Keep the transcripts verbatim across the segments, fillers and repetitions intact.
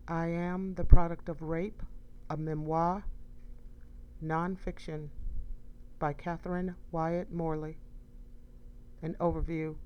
I Am the Product of Rape, a memoir, nonfiction, by Catherine Wyatt Morley. An overview.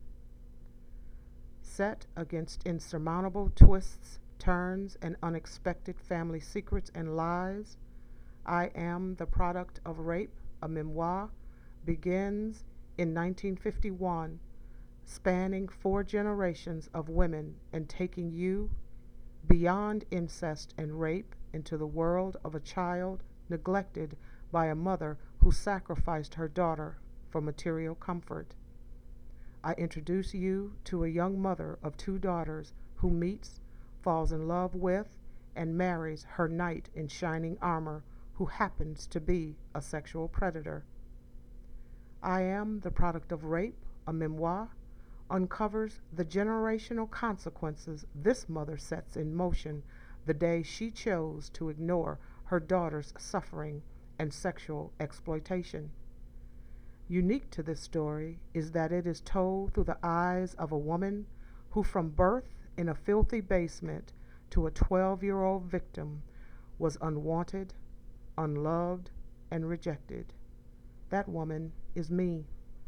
Set against insurmountable twists, turns, and unexpected family secrets and lies, I Am the Product of Rape, a memoir, begins in nineteen fifty-one, spanning four generations of women and taking you beyond incest and rape into the world of a child neglected by a mother who sacrificed her daughter for material comfort. I introduce you to a young mother of two daughters who meets, falls in love with, and marries her knight in shining armor who happens to be a sexual predator. I Am the Product of Rape, a memoir, uncovers the generational consequences this mother sets in motion the day she chose to ignore her daughter's suffering and sexual exploitation. Unique to this story is that it is told through the eyes of a woman who, from birth in a filthy basement to a twelve-year-old victim, was unwanted, unloved, and rejected. That woman is me.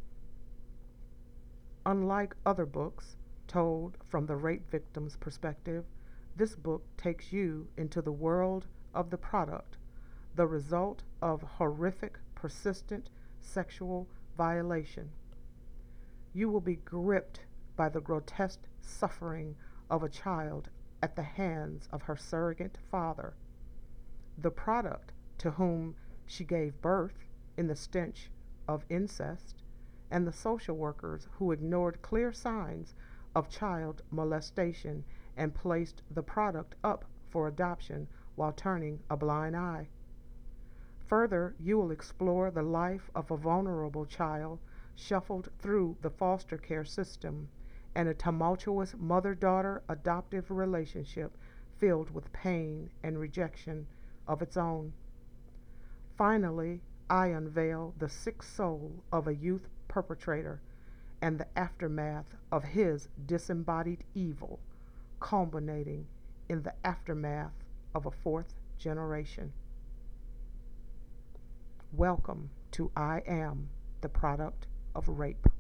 Unlike other books told from the rape victim's perspective, this book takes you into the world of the product, the result of horrific, persistent sexual violation. You will be gripped by the grotesque suffering of a child at the hands of her surrogate father, the product to whom she gave birth in the stench of incest, and the social workers who ignored clear signs of child molestation and placed the product up for adoption while turning a blind eye. Further, you will explore the life of a vulnerable child shuffled through the foster care system and a tumultuous mother-daughter adoptive relationship filled with pain and rejection of its own. Finally, I unveil the sick soul of a youth perpetrator and the aftermath of his disembodied evil, culminating in the aftermath of a fourth generation. Welcome to I Am the Product of Rape.